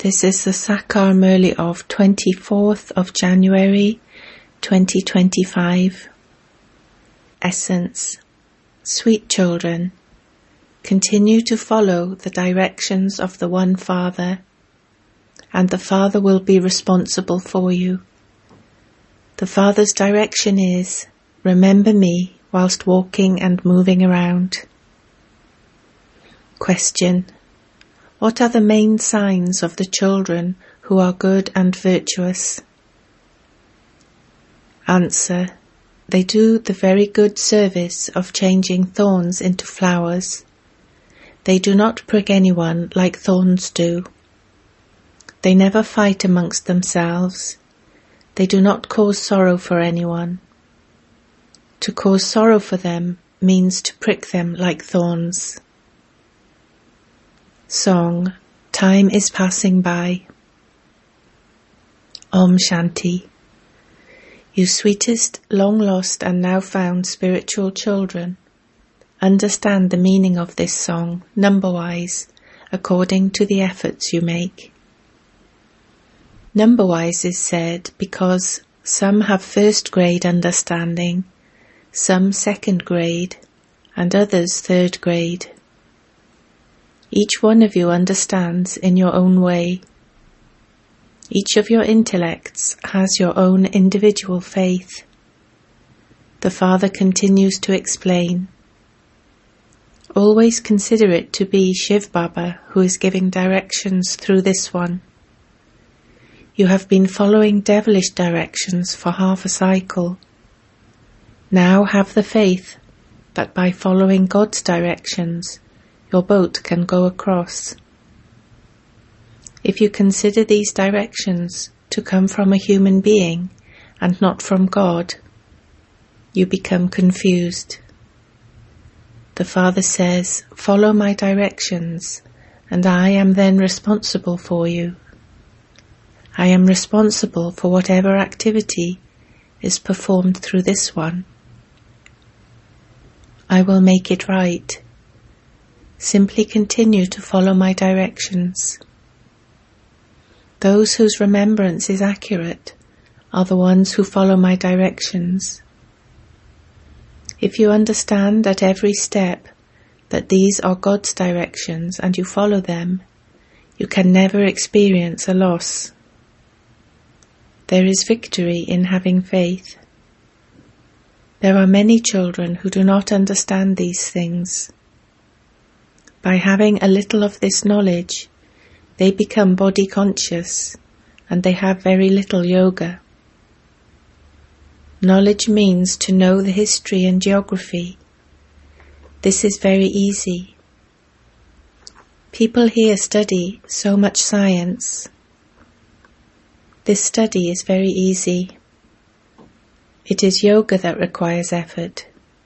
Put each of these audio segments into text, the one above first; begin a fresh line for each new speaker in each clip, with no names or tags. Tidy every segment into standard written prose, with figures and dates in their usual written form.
This is the Sakar Murli of 24th of January 2025. Essence. Sweet children, continue to follow the directions of the One Father, and the Father will be responsible for you. The Father's direction is, remember me whilst walking and moving around. Question. What are the main signs of the children who are good and virtuous? Answer. They do the very good service of changing thorns into flowers. They do not prick anyone like thorns do. They never fight amongst themselves. They do not cause sorrow for anyone. To cause sorrow for them means to prick them like thorns. Song. Time is passing by. Om Shanti. You sweetest, long-lost and now found spiritual children, understand the meaning of this song, number-wise, according to the efforts you make. Number-wise is said because some have first-grade understanding, some second grade, and others third grade. Each one of you understands in your own way. Each of your intellects has your own individual faith. The Father continues to explain. Always consider it to be Shiv Baba who is giving directions through this one. You have been following devilish directions for half a cycle. Now have the faith that by following God's directions, your boat can go across. If you consider these directions to come from a human being and not from God, you become confused. The Father says, follow my directions, and I am then responsible for you. I am responsible for whatever activity is performed through this one. I will make it right. Simply continue to follow my directions. Those whose remembrance is accurate are the ones who follow my directions. If you understand at every step that these are God's directions and you follow them, you can never experience a loss. There is victory in having faith. There are many children who do not understand these things. By having a little of this knowledge, they become body conscious and they have very little yoga. Knowledge means to know the history and geography. This is very easy. People here study so much science. This study is very easy. It is yoga that requires effort.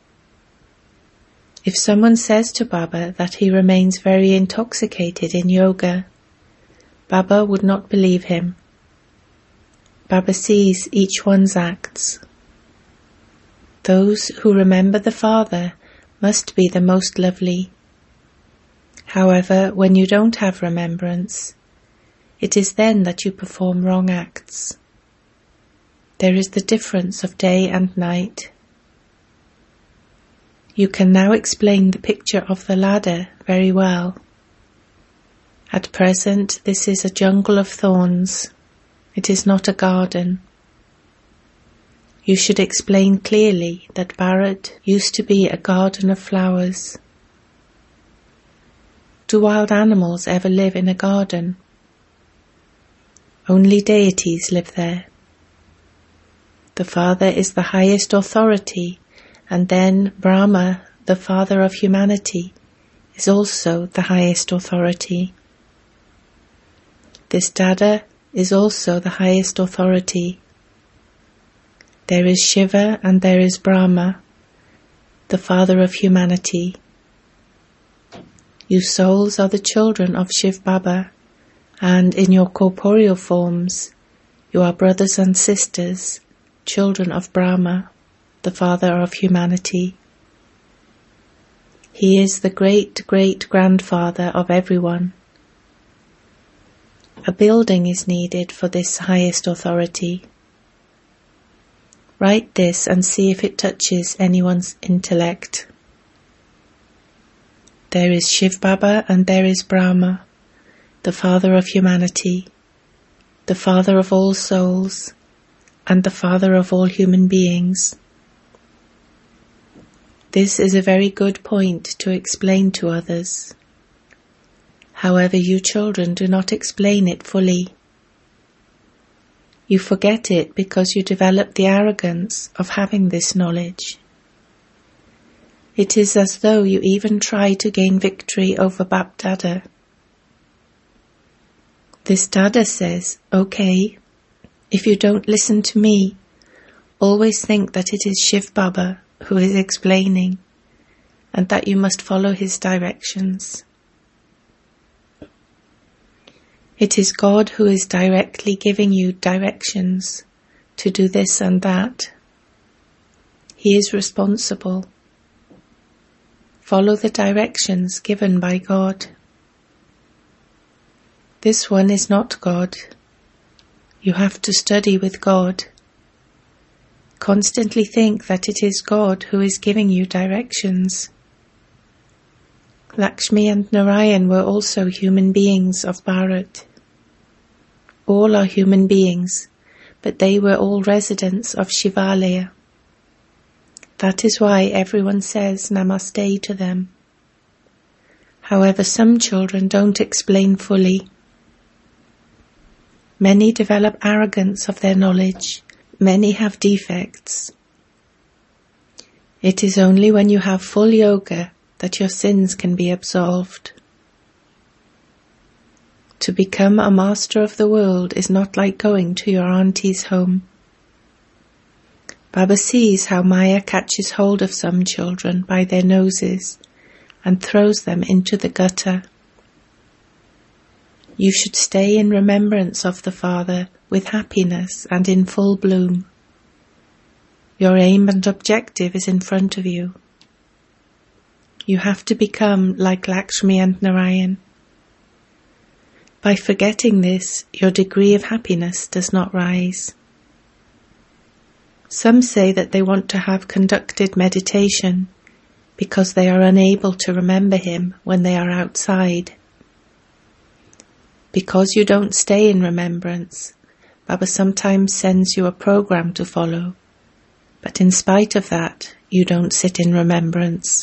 If someone says to Baba that he remains very intoxicated in yoga, Baba would not believe him. Baba sees each one's acts. Those who remember the Father must be the most lovely. However, when you don't have remembrance, it is then that you perform wrong acts. There is the difference of day and night. You can now explain the picture of the ladder very well. At present, this is a jungle of thorns. It is not a garden. You should explain clearly that Bharat used to be a garden of flowers. Do wild animals ever live in a garden? Only deities live there. The Father is the highest authority, and then Brahma, the Father of humanity, is also the highest authority. This Dada is also the highest authority. There is Shiva and there is Brahma, the Father of humanity. You souls are the children of Shiv Baba, and in your corporeal forms, you are brothers and sisters, children of Brahma, the Father of humanity. He is the great-great-grandfather of everyone. A building is needed for this highest authority. Write this and see if it touches anyone's intellect. There is Shiv Baba and there is Brahma, the father of humanity, the father of all souls, and the father of all human beings. This is a very good point to explain to others. However, you children do not explain it fully. You forget it because you develop the arrogance of having this knowledge. It is as though you even try to gain victory over Bap Dada. This Dada says, okay, if you don't listen to me, always think that it is Shiv Baba who is explaining, and that you must follow his directions. It is God who is directly giving you directions to do this and that. He is responsible. Follow the directions given by God. This one is not God. You have to study with God. Constantly think that it is God who is giving you directions. Lakshmi and Narayan were also human beings of Bharat. All are human beings, but they were all residents of Shivalaya. That is why everyone says Namaste to them. However, some children don't explain fully. Many develop arrogance of their knowledge. Many have defects. It is only when you have full yoga that your sins can be absolved. To become a master of the world is not like going to your auntie's home. Baba sees how Maya catches hold of some children by their noses and throws them into the gutter. You should stay in remembrance of the Father with happiness and in full bloom. Your aim and objective is in front of you. You have to become like Lakshmi and Narayan. By forgetting this, your degree of happiness does not rise. Some say that they want to have conducted meditation because they are unable to remember him when they are outside. Because you don't stay in remembrance, Baba sometimes sends you a program to follow, but in spite of that, you don't sit in remembrance.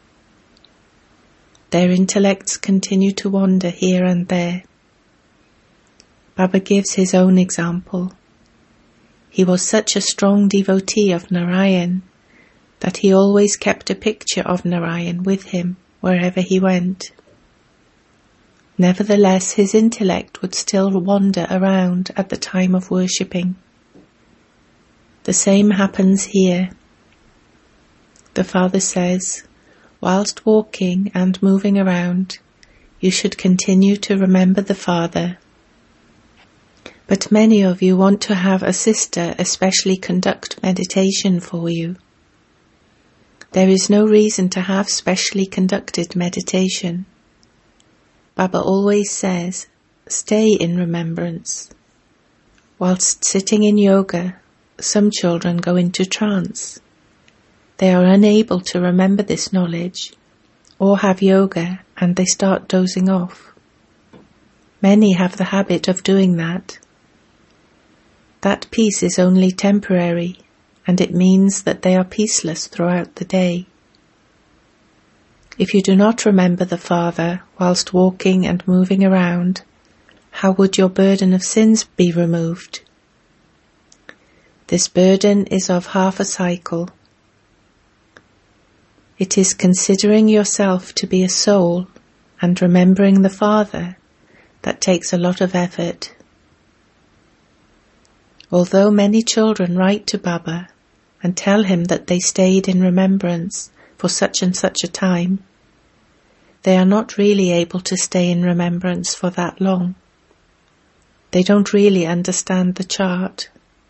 Their intellects continue to wander here and there. Baba gives his own example. He was such a strong devotee of Narayan that he always kept a picture of Narayan with him wherever he went. Nevertheless, his intellect would still wander around at the time of worshipping. The same happens here. The Father says, whilst walking and moving around, you should continue to remember the Father. But many of you want to have a sister especially conduct meditation for you. There is no reason to have specially conducted meditation. Baba always says, stay in remembrance. Whilst sitting in yoga, some children go into trance. They are unable to remember this knowledge, or have yoga and they start dozing off. Many have the habit of doing that. That peace is only temporary, and it means that they are peaceless throughout the day. If you do not remember the Father whilst walking and moving around, how would your burden of sins be removed? This burden is of half a cycle. It is considering yourself to be a soul and remembering the Father that takes a lot of effort. Although many children write to Baba and tell him that they stayed in remembrance for such and such a time, they are not really able to stay in remembrance for that long. They don't really understand the chart.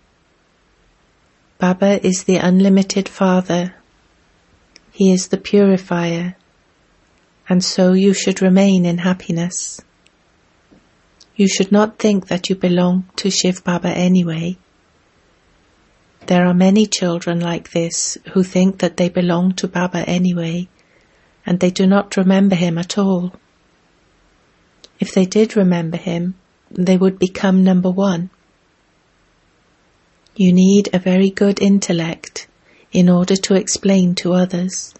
Baba is the unlimited Father. He is the purifier, and so you should remain in happiness. You should not think that you belong to Shiv Baba anyway. There are many children like this who think that they belong to Baba anyway, and they do not remember him at all. If they did remember him, they would become number one. You need a very good intellect in order to explain to others.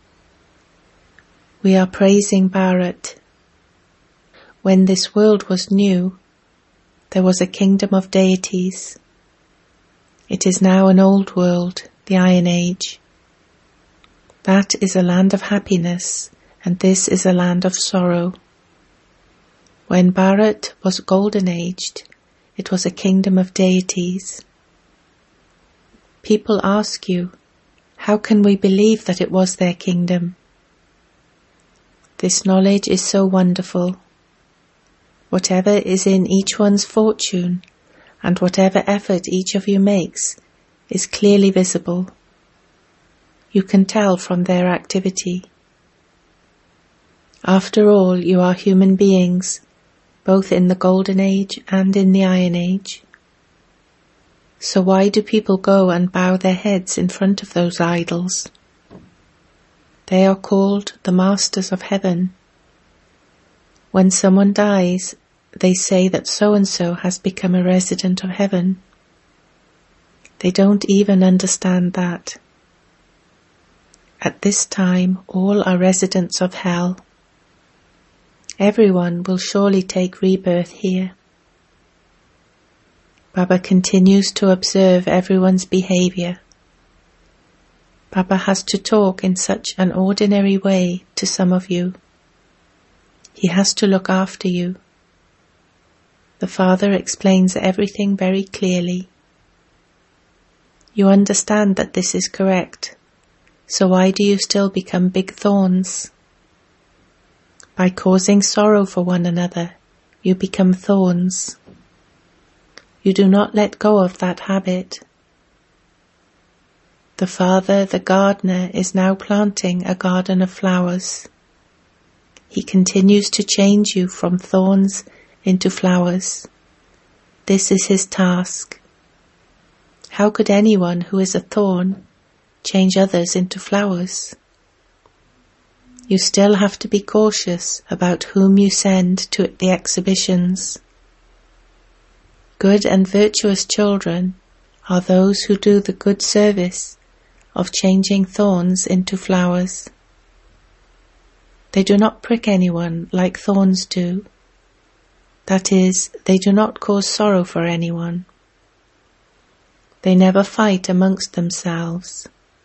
We are praising Bharat. When this world was new, there was a kingdom of deities. It is now an old world, the Iron Age. That is a land of happiness, and this is a land of sorrow. When Bharat was golden-aged, it was a kingdom of deities. People ask you, how can we believe that it was their kingdom? This knowledge is so wonderful. Whatever is in each one's fortune, and whatever effort each of you makes, is clearly visible. You can tell from their activity. After all, you are human beings, both in the Golden Age and in the Iron Age. So why do people go and bow their heads in front of those idols? They are called the Masters of Heaven. When someone dies, they say that so-and-so has become a resident of heaven. They don't even understand that. At this time, all are residents of hell. Everyone will surely take rebirth here. Baba continues to observe everyone's behavior. Baba has to talk in such an ordinary way to some of you. He has to look after you. The Father explains everything very clearly. You understand that this is correct, so why do you still become big thorns? By causing sorrow for one another, you become thorns. You do not let go of that habit. The Father, the gardener, is now planting a garden of flowers. He continues to change you from thorns into flowers. This is his task. How could anyone who is a thorn change others into flowers? You still have to be cautious about whom you send to the exhibitions. Good and virtuous children are those who do the good service of changing thorns into flowers. They do not prick anyone like thorns do. That is, they do not cause sorrow for anyone. They never fight amongst themselves.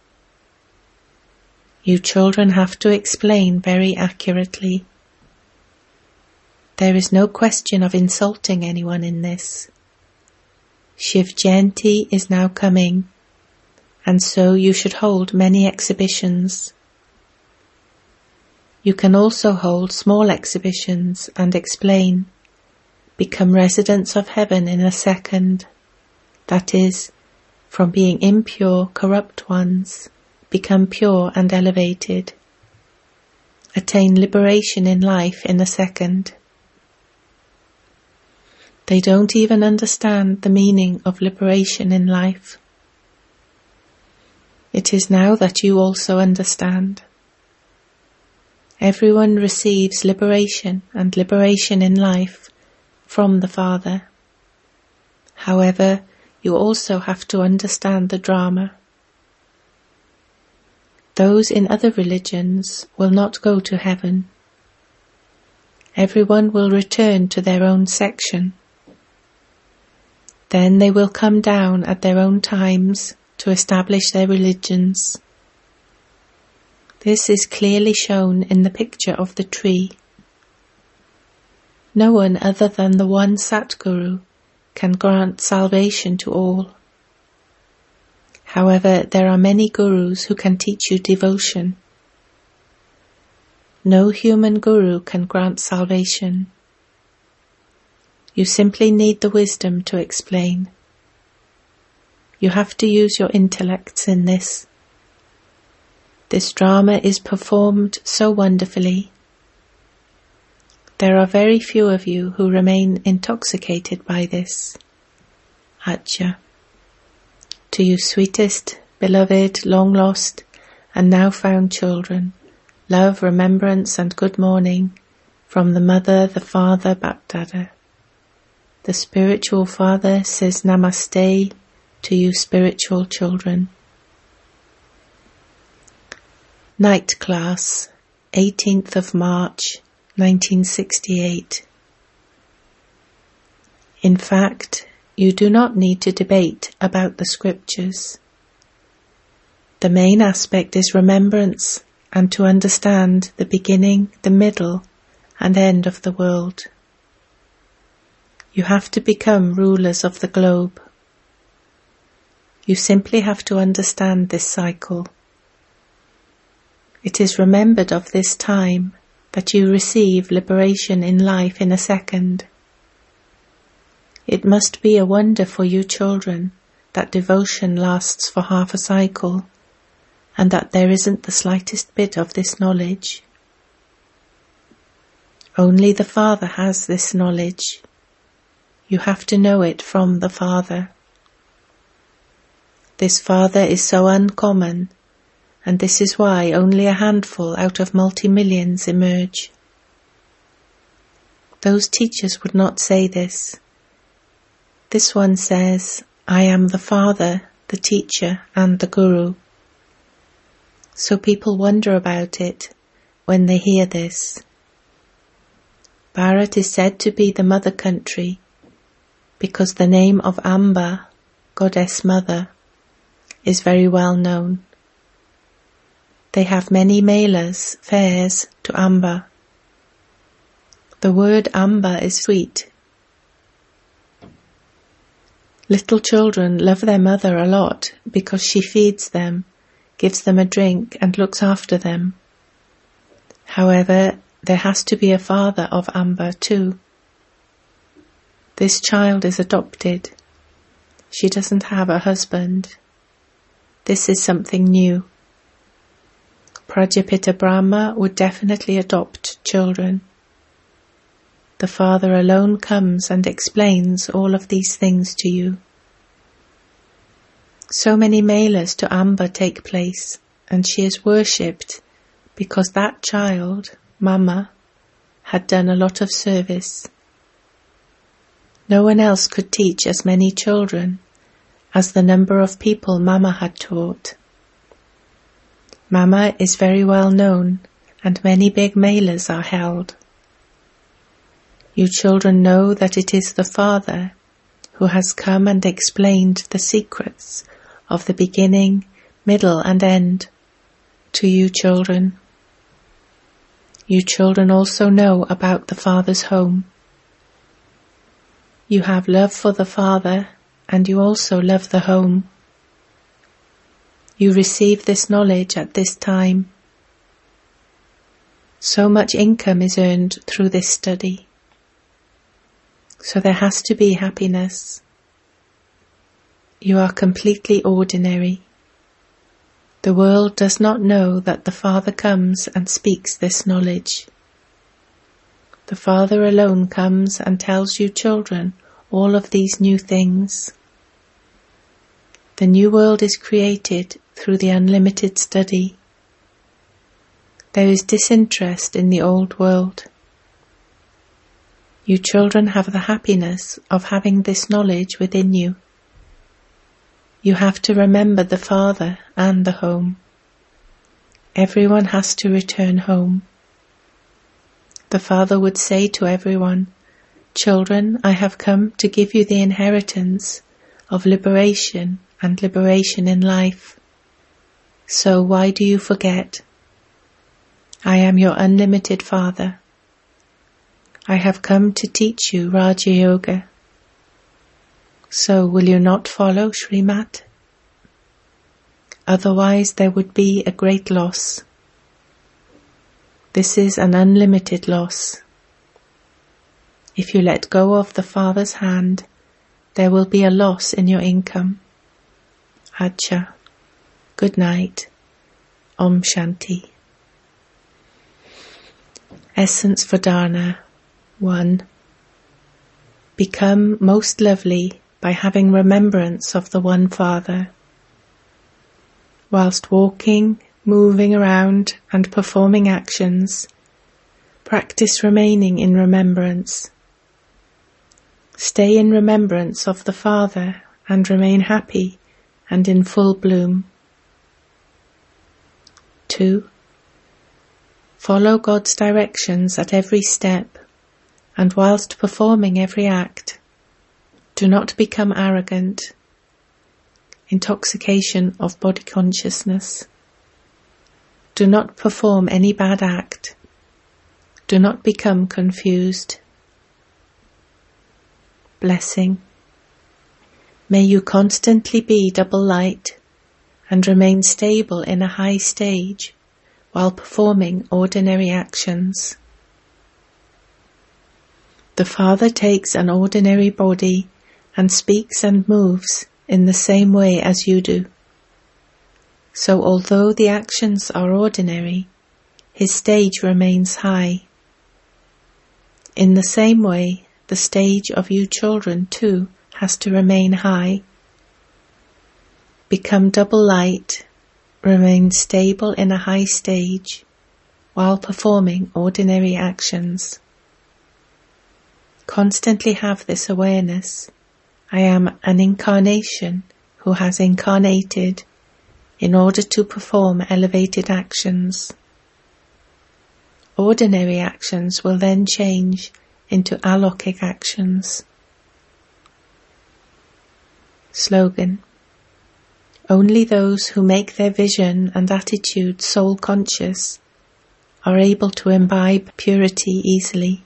You children have to explain very accurately. There is no question of insulting anyone in this. Shiv Jayanti is now coming, and so you should hold many exhibitions. You can also hold small exhibitions and explain. Become residents of heaven in a second. That is, from being impure, corrupt ones, become pure and elevated. Attain liberation in life in a second. They don't even understand the meaning of liberation in life. It is now that you also understand. Everyone receives liberation and liberation in life from the Father. However, you also have to understand the drama. Those in other religions will not go to heaven. Everyone will return to their own section. Then they will come down at their own times to establish their religions. This is clearly shown in the picture of the tree. No one other than the one Satguru can grant salvation to all. However, there are many gurus who can teach you devotion. No human guru can grant salvation. You simply need the wisdom to explain. You have to use your intellects in this. This drama is performed so wonderfully. There are very few of you who remain intoxicated by this. Acha. To you sweetest, beloved, long-lost, and now-found children, love, remembrance, and good morning from the Mother, the Father, Bapdada. The Spiritual Father says Namaste to you spiritual children. Night Class, 18th of March, 1968. In fact, you do not need to debate about the scriptures. The main aspect is remembrance and to understand the beginning, the middle, and end of the world. You have to become rulers of the globe. You simply have to understand this cycle. It is remembered of this time that you receive liberation in life in a second. It must be a wonder for you children that devotion lasts for half a cycle, and that there isn't the slightest bit of this knowledge. Only the Father has this knowledge. You have to know it from the Father. This Father is so uncommon, and this is why only a handful out of multi-millions emerge. Those teachers would not say this. This one says, I am the Father, the teacher, and the Guru. So people wonder about it when they hear this. Bharat is said to be the mother country because the name of Amba, Goddess Mother, is very well known. They have many melas, fairs, to Amba. The word Amba is sweet. Little children love their mother a lot because she feeds them, gives them a drink, and looks after them. However, there has to be a father of Amba too. This child is adopted. She doesn't have a husband. This is something new. Prajapita Brahma would definitely adopt children. The Father alone comes and explains all of these things to you. So many melas to Amba take place, and she is worshipped because that child, Mama, had done a lot of service. No one else could teach as many children as the number of people Mama had taught. Mama is very well known, and many big melas are held. You children know that it is the Father who has come and explained the secrets of the beginning, middle, and end to you children. You children also know about the Father's home. You have love for the Father, and you also love the home. You receive this knowledge at this time. So much income is earned through this study. So there has to be happiness. You are completely ordinary. The world does not know that the Father comes and speaks this knowledge. The Father alone comes and tells you children all of these new things. The new world is created through the unlimited study. There is disinterest in the old world. You children have the happiness of having this knowledge within you. You have to remember the Father and the home. Everyone has to return home. The Father would say to everyone, Children, I have come to give you the inheritance of liberation and liberation in life. So why do you forget? I am your unlimited Father. I have come to teach you Raja Yoga. So will you not follow Srimad? Otherwise there would be a great loss. This is an unlimited loss. If you let go of the Father's hand, there will be a loss in your income. Acha. Good night. Om Shanti. Essence for Dharna. 1. Become most lovely by having remembrance of the One Father. Whilst walking, moving around and performing actions, practice remaining in remembrance. Stay in remembrance of the Father and remain happy and in full bloom. 2. Follow God's directions at every step, and whilst performing every act, do not become arrogant, intoxication of body consciousness. Do not perform any bad act. Do not become confused. Blessing. May you constantly be double light and remain stable in a high stage while performing ordinary actions. The Father takes an ordinary body and speaks and moves in the same way as you do. So although the actions are ordinary, his stage remains high. In the same way, the stage of you children too has to remain high. Become double light, remain stable in a high stage while performing ordinary actions. Constantly have this awareness: I am an incarnation who has incarnated in order to perform elevated actions. Ordinary actions will then change into alokik actions. Slogan: only those who make their vision and attitude soul conscious are able to imbibe purity easily.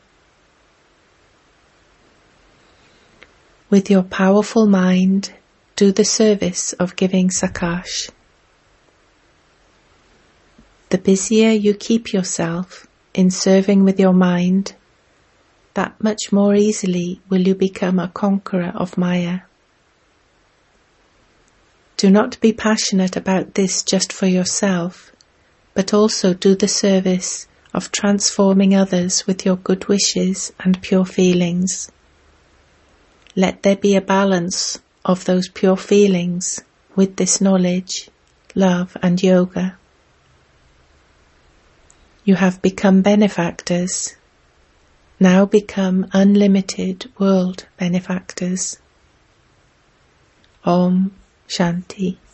With your powerful mind, do the service of giving Sakash. The busier you keep yourself in serving with your mind, that much more easily will you become a conqueror of Maya. Do not be passionate about this just for yourself, but also do the service of transforming others with your good wishes and pure feelings. Let there be a balance of those pure feelings with this knowledge, love and yoga. You have become benefactors. Now become unlimited world benefactors. Om Shanti.